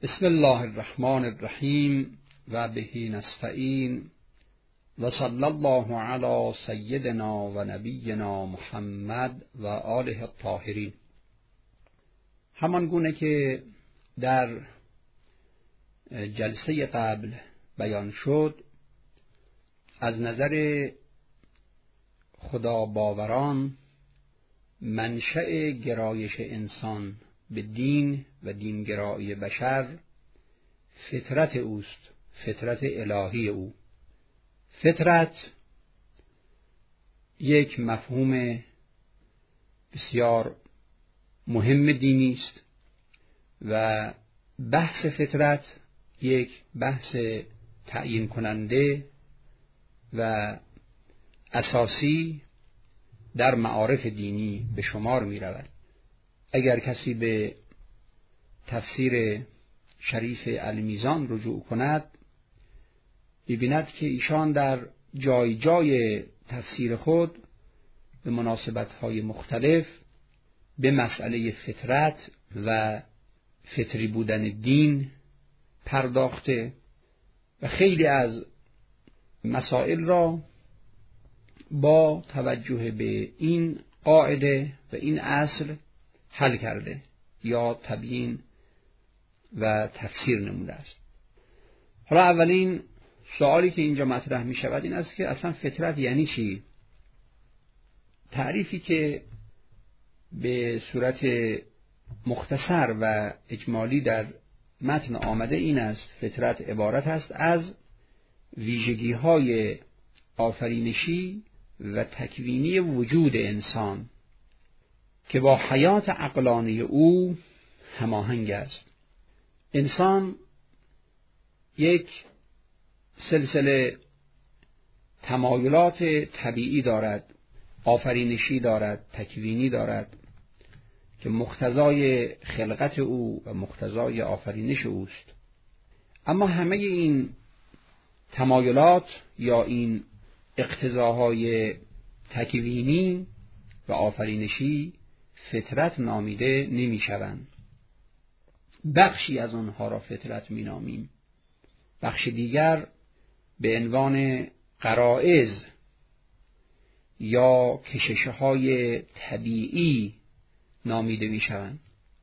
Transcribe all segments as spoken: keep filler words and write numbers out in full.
بسم الله الرحمن الرحیم و به نستعین و صلی الله علی سیدنا و نبینا محمد و آله الطاهرین. همان گونه که در جلسه قبل بیان شد، از نظر خدا باوران منشأ گرایش انسان به دین و دینگرایی بشر فطرت اوست، فطرت الهی او. فطرت یک مفهوم بسیار مهم دینی است و بحث فطرت یک بحث تعیین کننده و اساسی در معارف دینی به شمار می رود. اگر کسی به تفسیر شریف المیزان رجوع کند، ببیند که ایشان در جای جای تفسیر خود به مناسبت‌های مختلف به مسئله فطرت و فطری بودن دین پرداخته و خیلی از مسائل را با توجه به این قاعده و این اصل حل کرده یا تبیین و تفسیر نموده است. حالا اولین سوالی که اینجا مطرح می شود این است که اصلا فطرت یعنی چی؟ تعریفی که به صورت مختصر و اجمالی در متن آمده این است: فطرت عبارت است از ویژگی های آفرینشی و تکوینی وجود انسان که با حیات عقلانی او هماهنگ است. انسان یک سلسله تمایلات طبیعی دارد، آفرینشی دارد، تکوینی دارد که مقتضای خلقت او و مقتضای آفرینش اوست. اما همه این تمایلات یا این اقتضاهای تکوینی و آفرینشی فطرت نامیده نمی شوند. بخشی از آنها را فطرت می نامیم، بخش دیگر به عنوان غرایز یا کشش‌های طبیعی نامیده می شوند.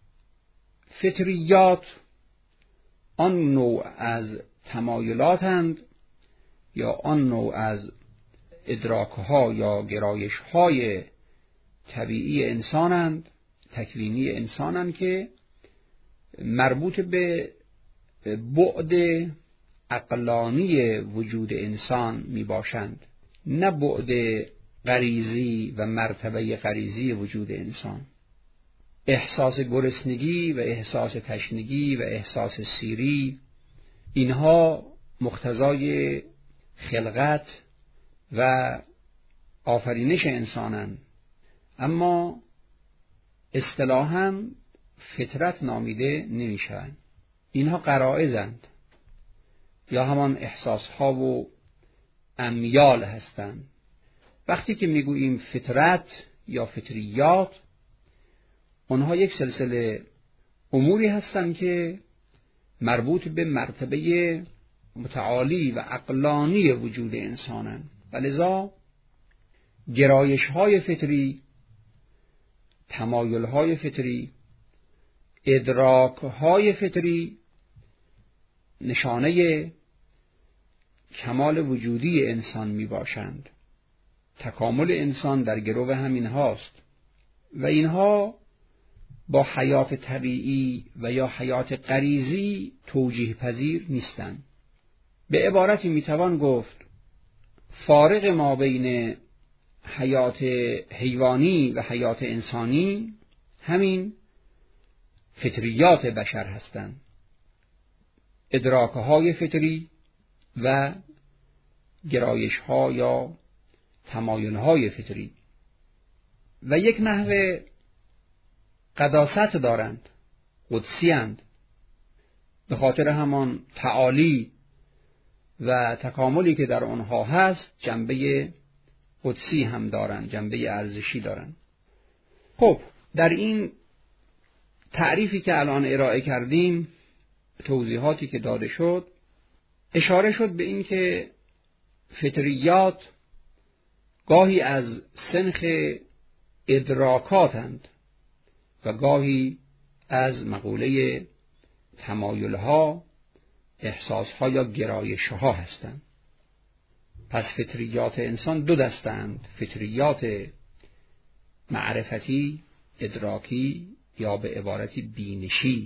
فطریات آن نوع از تمایلاتند یا آن نوع از ادراک‌ها یا گرایش‌های طبیعی انسانند، تکوینی انسانند که مربوط به بعد عقلانی وجود انسان می باشند، نه بعد غریزی و مرتبه غریزی وجود انسان. احساس گرسنگی و احساس تشنگی و احساس سیری، اینها مقتضای خلقت و آفرینش انسانند، اما اصطلاحاً فطرت نامیده نمی شوند. اینها غرایزند یا همان احساسها و امیال هستند. وقتی که میگوییم فطرت یا فطریات، اونها یک سلسله اموری هستند که مربوط به مرتبه متعالی و عقلانی وجود انسانند و لذا گرایش‌های فطری، تمایل‌های فطری، ادراک‌های فطری نشانه کمال وجودی انسان می باشند. تکامل انسان در گرو همین هاست و اینها با حیات طبیعی و یا حیات غریزی توجیه پذیر نیستند. به عبارتی می توان گفت فارق ما بین حیات حیوانی و حیات انسانی همین فطریات بشر هستند، ادراک‌های فطری و گرایش‌ها یا تمایل‌های فطری و یک نحو قداست دارند، قدسی‌اند، به خاطر همان تعالی و تکاملی که در آنها هست جنبه قدسی هم دارند، جنبه ارزشی دارند. خب در این تعریفی که الان ارائه کردیم توضیحاتی که داده شد اشاره شد به این که فطریات گاهی از سنخ ادراکاتند و گاهی از مقوله تمایلها، احساسها یا گرایشها هستند. پس فطریات انسان دو دستند: فطریات معرفتی، ادراکی یا به عبارتی بینشی،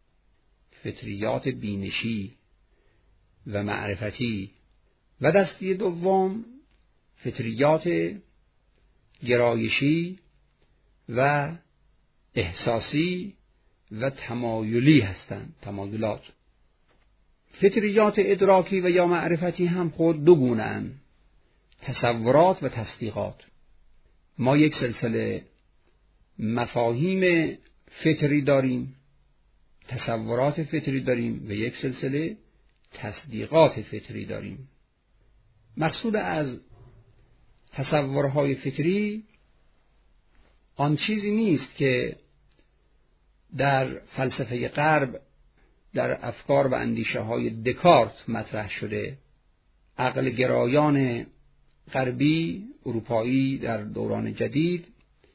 فطریات بینشی و معرفتی، و دسته دوم فطریات گرایشی و احساسی و تمایلی هستند، تمایلات. فطریات ادراکی و یا معرفتی هم خود دو گونه‌اند: تصورات و تصدیقات. ما یک سلسله مفاهیم فطری داریم، تصورات فطری داریم و یک سلسله تصدیقات فطری داریم. مقصود از تصورهای فطری آن چیزی نیست که در فلسفه غرب در افکار و اندیشه های دکارت مطرح شده. عقل گرایان غربی اروپایی در دوران جدید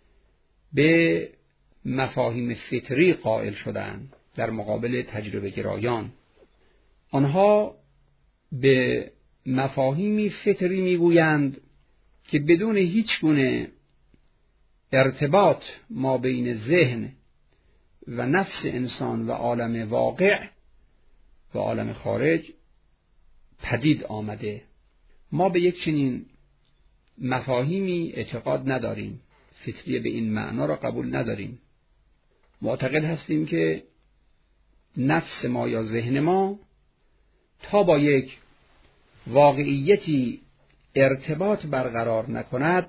به مفاهیم فطری قائل شدند در مقابل تجربه گرایان. آنها به مفاهیمی فطری میگویند که بدون هیچ گونه ارتباط ما بین ذهن و نفس انسان و عالم واقع و عالم خارج پدید آمده. ما به یک چنین مفاهیمی اعتقاد نداریم، فطری به این معنا را قبول نداریم. معتقد هستیم که نفس ما یا ذهن ما تا با یک واقعیتی ارتباط برقرار نکند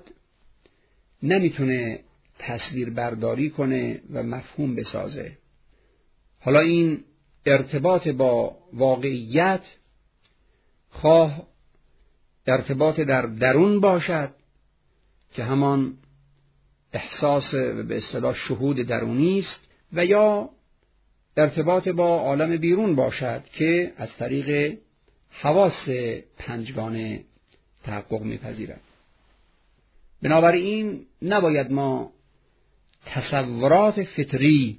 نمیتونه تصویر برداری کنه و مفهوم بسازه. حالا این ارتباط با واقعیت خواه ارتباط در درون باشد که همان احساس و به اصطلاح شهود درونی است، و یا ارتباط با عالم بیرون باشد که از طریق حواس پنجگانه تحقق می‌پذیرد. بنابراین نباید ما تصورات فطری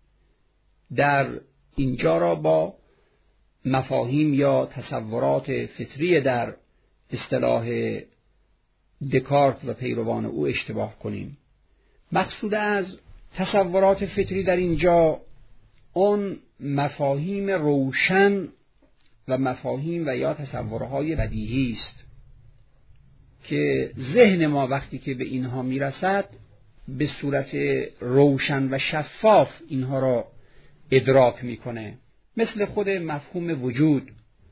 در اینجا را با مفاهیم یا تصورات فطری در اصطلاح دکارت و پیروان او اشتباه کنیم. مقصود از تصورات فطری در اینجا اون مفاهیم روشن و مفاهیم و یا تصورهای بدیهی است که ذهن ما وقتی که به اینها میرسد به صورت روشن و شفاف اینها را ادراک میکنه. مثل خود مفهوم وجود،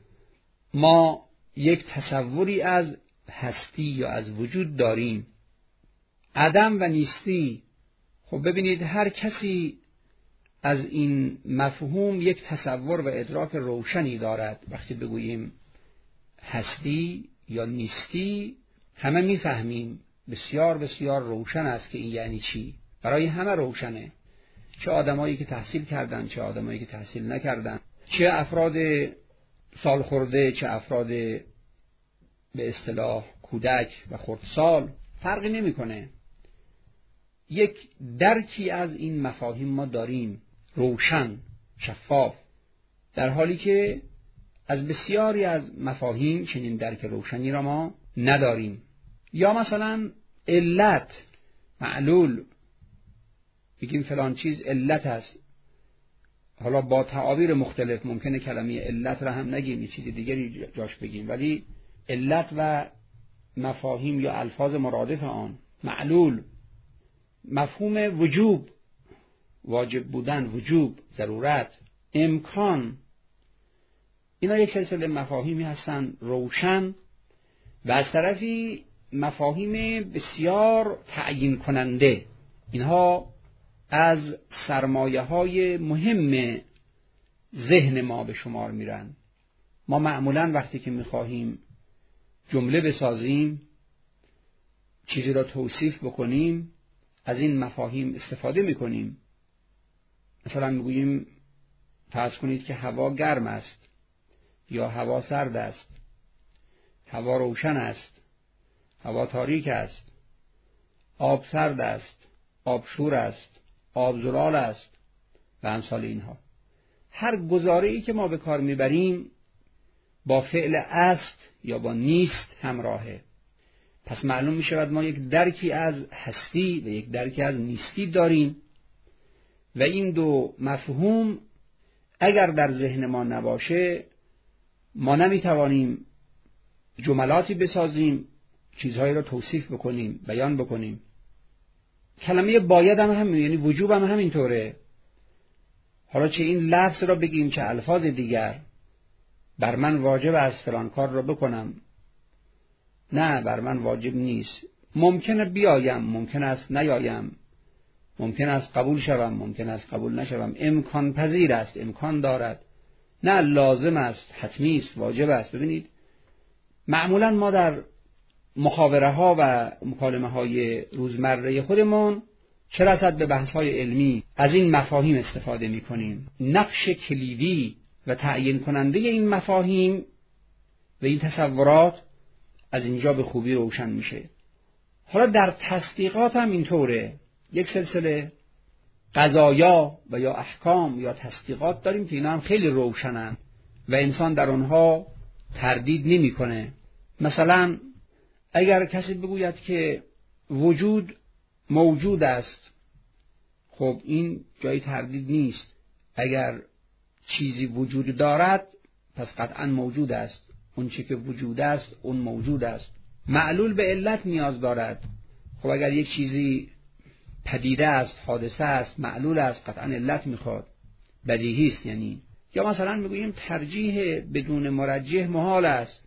ما یک تصوری از هستی یا از وجود داریم. عدم و نیستی، خب ببینید هر کسی از این مفهوم یک تصور و ادراک روشنی دارد. وقتی بگوییم هستی یا نیستی همه میفهمیم، بسیار بسیار روشن است که این یعنی چی. برای همه روشنه، چه آدمایی که تحصیل کردن، چه آدمایی که تحصیل نکردن، چه افراد سالخورده، چه افراد به اصطلاح کودک و خردسال، فرقی نمیکنه. یک درکی از این مفاهیم ما داریم، روشن، شفاف، در حالی که از بسیاری از مفاهیم چنین درک روشنی را ما نداریم. یا مثلا علت، معلول، بگیم فلان چیز علت است. حالا با تعابیر مختلف ممکنه کلمه علت را هم نگیم، یه چیز دیگری جاش بگیم، ولی علت و مفاهیم یا الفاظ مرادف آن. معلول، مفهوم وجوب، واجب بودن، وجوب، ضرورت، امکان، اینا یک سلسله مفاهیمی هستن روشن و از طرفی مفاهیم بسیار تعیین کننده. اینها از سرمایه های مهم ذهن ما به شمار میرن. ما معمولا وقتی که میخواهیم جمله بسازیم، چیزی را توصیف بکنیم، از این مفاهیم استفاده میکنیم. مثلا میگوییم فرض کنید که هوا گرم است یا هوا سرد است، هوا روشن است، هوا تاریک است، آب سرد است، آب شور است، آب زلال است و امثال اینها. هر گزاره‌ای که ما به کار میبریم با فعل است یا با نیست همراهه. پس معلوم می شود ما یک درکی از هستی و یک درکی از نیستی داریم و این دو مفهوم اگر در ذهن ما نباشه ما نمی توانیم جملاتی بسازیم، چیزهایی را توصیف بکنیم، بیان بکنیم. کلمه باید هم همین، یعنی وجوب هم همینطوره. حالا چه این لفظ را بگیم چه الفاظ دیگر، بر من واجب است فلان کار را بکنم، نه بر من واجب نیست، ممکنه بیایم، ممکن است نیایم، ممکن است قبول شوم، ممکن است قبول نشوم، امکان پذیر است، امکان دارد، نه لازم است، حتمی است، واجب است. ببینید معمولا ما در محاوره ها و مکالمه های روزمره خودمون چه رسد به بحث های علمی از این مفاهیم استفاده می کنیم. نقش کلیدی و تعیین کننده این مفاهیم و این تصورات از اینجا به خوبی روشن میشه. حالا در تصدیقات هم اینطوره، یک سلسله قضایا و یا احکام یا تصدیقات داریم که اینا هم خیلی روشنن و انسان در آنها تردید نمیکنه. مثلا اگر کسی بگوید که وجود موجود است، خب این جای تردید نیست. اگر چیزی وجود دارد پس قطعا موجود است، اون چی که وجود است اون موجود است. معلول به علت نیاز دارد. خب اگر یک چیزی پدیده است، حادثه است، معلول است، قطعا علت میخواد، بدیهی است. یعنی یا مثلا میگوییم ترجیح بدون مرجح محال است،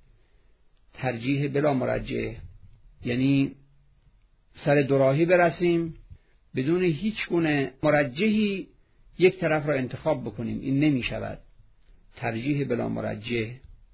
ترجیح بلا مرجح، یعنی سر دوراهی برسیم بدون هیچ گونه مرجحی یک طرف را انتخاب بکنیم، این نمی شود. ترجیح بلا مرجح.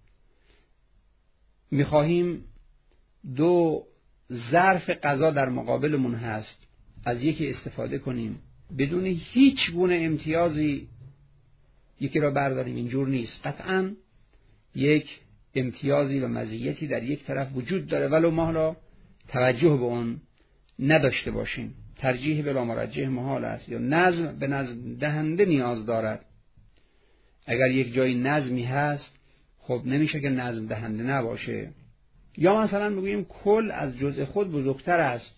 میخواهیم دو ظرف غذا در مقابلمون هست، از یکی استفاده کنیم بدون هیچ گونه امتیازی یکی را برداریم، اینجور نیست. قطعاً یک امتیازی و مزیتی در یک طرف وجود داره ولو ما را توجه به اون نداشته باشیم. ترجیح بلا مرجح محال است. یا نظم به نظم دهنده نیاز دارد. اگر یک جای نظمی هست خب نمیشه که نظم دهنده نباشه. یا مثلا میگوییم کل از جزء خود بزرگتر است.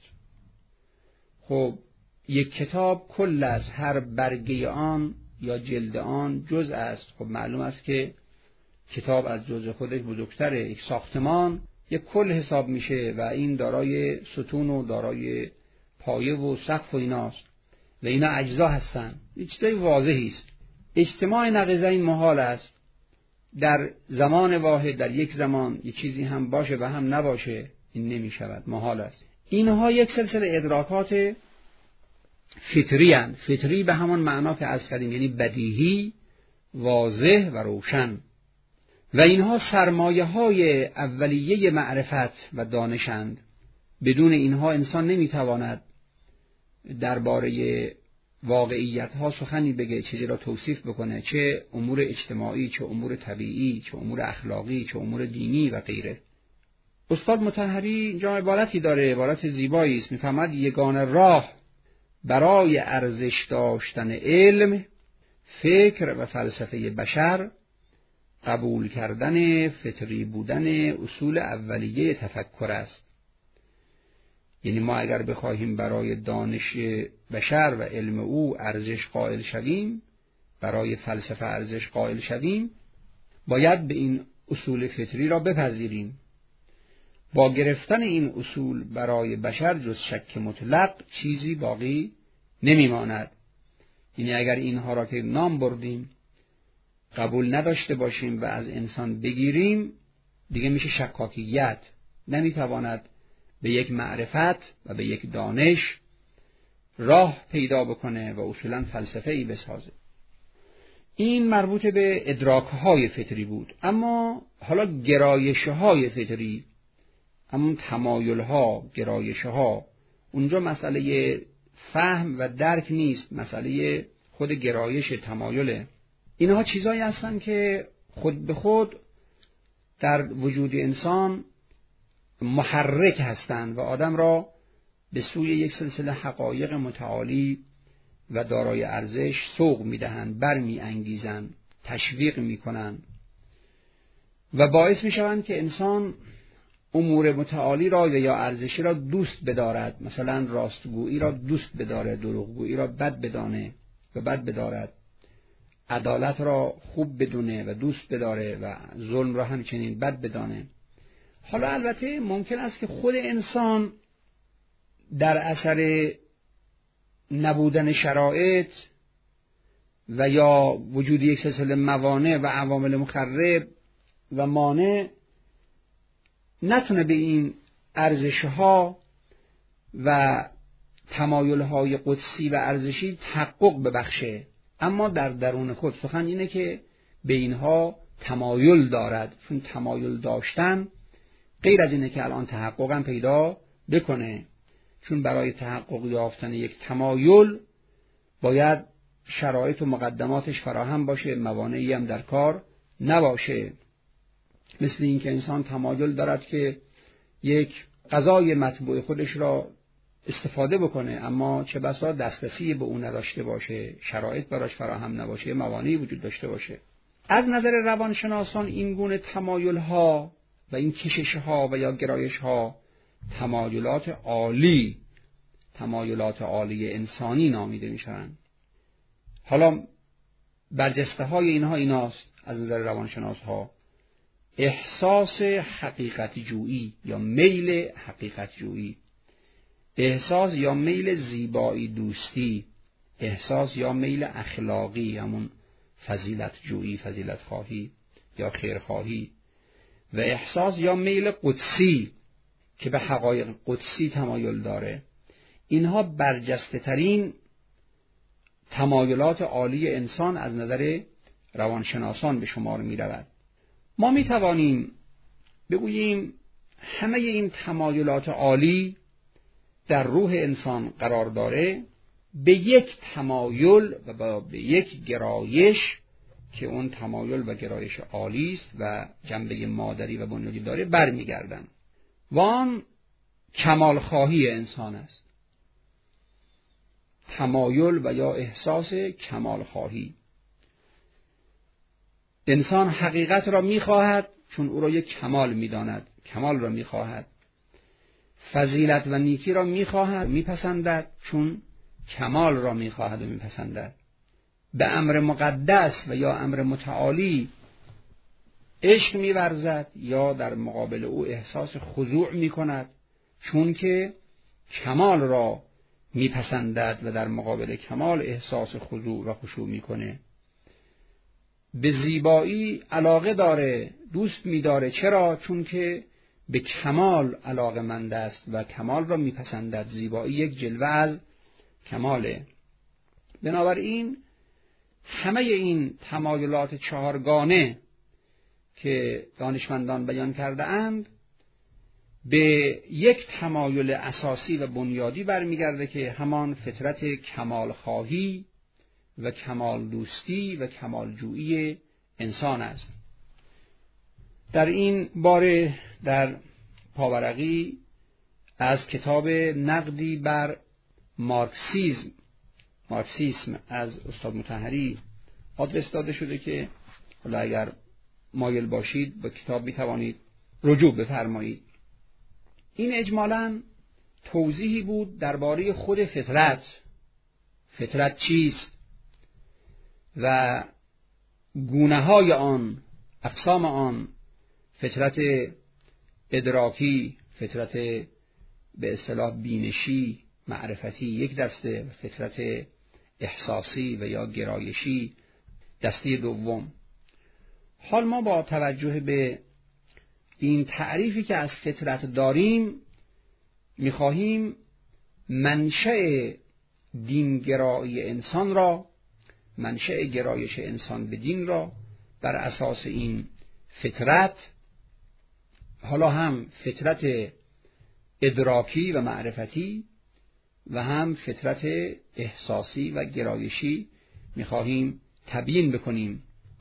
خب یک کتاب کل است، هر برگه آن یا جلد آن جزء است. خب معلوم است که کتاب از جزء خودش بزرگتره. یک ساختمان یک کل حساب میشه و این دارای ستون و دارای پایه و سقف و ایناست و اینا اجزا هستن. این چیزای واضحی است. اجتماع نقیضین محال است. در زمان واحد، در یک زمان یک چیزی هم باشه و هم نباشه، این نمی شود، محال است. اینها یک سلسله ادراکات فطری هستند. فطری به همان معنا که از کردیم، یعنی بدیهی، واضح و روشن. و اینها سرمایه های اولیه معرفت و دانشند. بدون اینها انسان نمیتواند درباره واقعیت ها سخنی بگه، چیزی را توصیف بکنه، چه امور اجتماعی، چه امور طبیعی، چه امور اخلاقی، چه امور دینی و غیره. استاد مطهری اینجا عبارتی داره، عبارت زیبایی است. میفهمد یگانه راه برای ارزش داشتن علم، فکر و فلسفه بشر قبول کردن فطری بودن اصول اولیه تفکر است. یعنی ما اگر بخواهیم برای دانش بشر و علم او ارزش قائل شویم، برای فلسفه ارزش قائل شویم، باید به این اصول فطری را بپذیریم. با گرفتن این اصول برای بشر جز شک مطلق چیزی باقی نمیماند. یعنی اگر اینها را که نام بردیم قبول نداشته باشیم و از انسان بگیریم، دیگه میشه شکاکیت، نمیتواند به یک معرفت و به یک دانش راه پیدا بکنه و اصولا فلسفه ای بسازه. این مربوط به ادراکهای فطری بود. اما حالا گرایشهای فطری، اما تمایلها، گرایشها، اونجا مسئله فهم و درک نیست، مسئله خود گرایش، تمایله. اینها چیزایی هستن که خود به خود در وجود انسان محرک هستند و آدم را به سوی یک سلسله حقایق متعالی و دارای ارزش سوق می‌دهند، برمی‌انگیزند، تشویق می‌کنند و باعث می‌شوند که انسان امور متعالی را یا ارزشی را دوست بدارد. مثلا راستگویی را دوست بدارد، دروغگویی را بد بدانه و بد بدارد، عدالت را خوب بدونه و دوست بداره و ظلم را همچنین بد بدانه. حالا البته ممکن است که خود انسان در اثر نبودن شرایط و یا وجود یک سلسله موانع و عوامل مخرب و مانع نتونه به این ارزش‌ها و تمایل‌های قدسی و ارزشی تحقق ببخشه، اما در درون خود سخن اینه که به اینها تمایل دارد، چون تمایل داشتن غیر از اینه که الان تحقق هم پیدا بکنه، چون برای تحقق یافتن یک تمایل باید شرایط و مقدماتش فراهم باشه، موانعی هم در کار نباشه. مثل این که انسان تمایل دارد که یک غذای مطبوع خودش را استفاده بکنه، اما چه بسا دسترسی به اون نداشته باشه، شرایط براش فراهم نباشه، موانعی وجود داشته باشه. از نظر روانشناسان این گونه تمایل ها و این کشش ها و یا گرایش ها تمایلات عالی، تمایلات عالی انسانی نامیده میشن. حالا برجسته های اینها ایناست از نظر روانشناس ها: احساس حقیقت جویی یا میل حقیقت جویی، احساس یا میل زیبایی دوستی، احساس یا میل اخلاقی، همون فضیلت جویی، فضیلت خواهی یا خیر خواهی، و احساس یا میل قدسی که به حقایق قدسی تمایل داره. اینها برجسته ترین تمایلات عالی انسان از نظر روانشناسان به شمار می رود. ما می توانیم بگوییم همه این تمایلات عالی در روح انسان قرار داره به یک تمایل و به یک گرایش که اون تمایل و گرایش عالی است و جنبه مادری و بنیادی داره برمیگردن و آن کمال خواهی انسان است. تمایل و یا احساس کمال خواهی. انسان حقیقت را میخواهد چون او را یک کمال میداند، کمال را میخواهد. فضیلت و نیکی را میخواهد، میپسندد چون کمال را میخواهد و میپسندد. به امر مقدس و یا امر متعالی عشق می‌ورزد یا در مقابل او احساس خضوع می‌کند چون که کمال را میپسندد و در مقابل کمال احساس خضوع و خشوع می‌کنه. به زیبایی علاقه داره، دوست می‌داره. چرا؟ چون که به کمال علاقه مند است و کمال را میپسندد. زیبایی یک جلوه از کماله. بنابراین همه این تمایلات چهارگانه که دانشمندان بیان کرده اند به یک تمایل اساسی و بنیادی برمیگرده که همان فطرت کمال خواهی و کمال دوستی و کمال جویی انسان است. در این باره در پاورقی از کتاب نقدی بر مارکسیسم مارکسیسم از استاد مطهری آدرس داده شده که حالا اگر مایل باشید به کتاب می توانید رجوع بفرمایید. این اجمالاً توضیحی بود درباره خود فطرت. فطرت چیست و گونه‌های آن، اقسام آن، فطرت ادراکی، فطرت به اصطلاح بینشی، معرفتی یک دسته، فطرت احساسی و یا گرایشی دسته دوم. حال ما با توجه به این تعریفی که از فطرت داریم می‌خواهیم منشأ دینگرایی انسان را، منشأ گرایش انسان به دین را بر اساس این فطرت، حالا هم فطرت ادراکی و معرفتی و هم فطرت احساسی و گرایشی می‌خواهیم تبیین بکنیم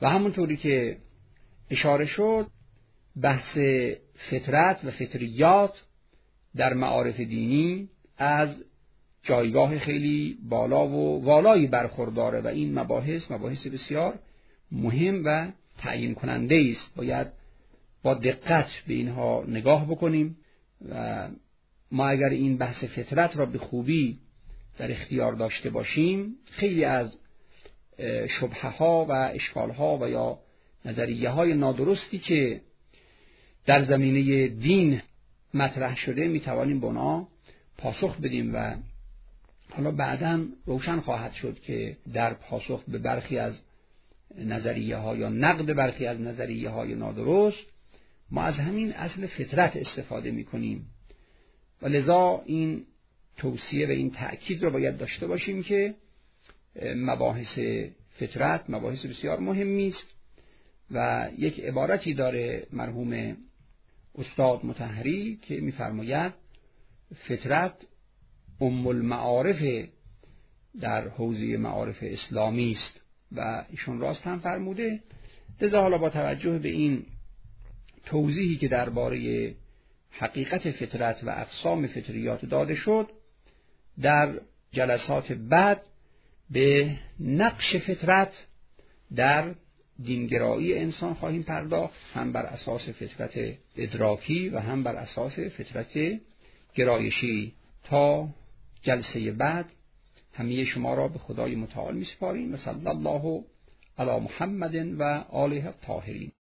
و همونطوری که اشاره شد بحث فطرت و فطریات در معارف دینی از جایگاه خیلی بالا و والایی برخورداره و این مباحث مباحث بسیار مهم و تعیین کننده است. باید با دقت به اینها نگاه بکنیم و ما اگر این بحث فطرت را به خوبی در اختیار داشته باشیم خیلی از شبهه ها و اشکال ها و یا نظریه های نادرستی که در زمینه دین مطرح شده میتوانیم به اونا پاسخ بدیم و حالا بعداً روشن خواهد شد که در پاسخ به برخی از نظریه ها یا نقد برخی از نظریه های نادرست ما از همین اصل فطرت استفاده می کنیم و لذا این توصیه و این تأکید را باید داشته باشیم که مباحث فطرت مباحث بسیار مهمی است و یک عبارتی داره مرحوم استاد مطهری که می‌فرماید فطرت ام المعارف در حوزه معارف اسلامی است و ایشون راست هم فرموده. لذا حالا با توجه به این توضیحی که درباره حقیقت فطرت و اقسام فطریات داده شد در جلسات بعد به نقش فطرت در دینگرایی انسان خواهیم پرداخت، هم بر اساس فطرت ادراکی و هم بر اساس فطرت گرایشی. تا جلسه بعد همه شما را به خدای متعال می سپاریم و صلی الله علی محمد و آله الطاهرین.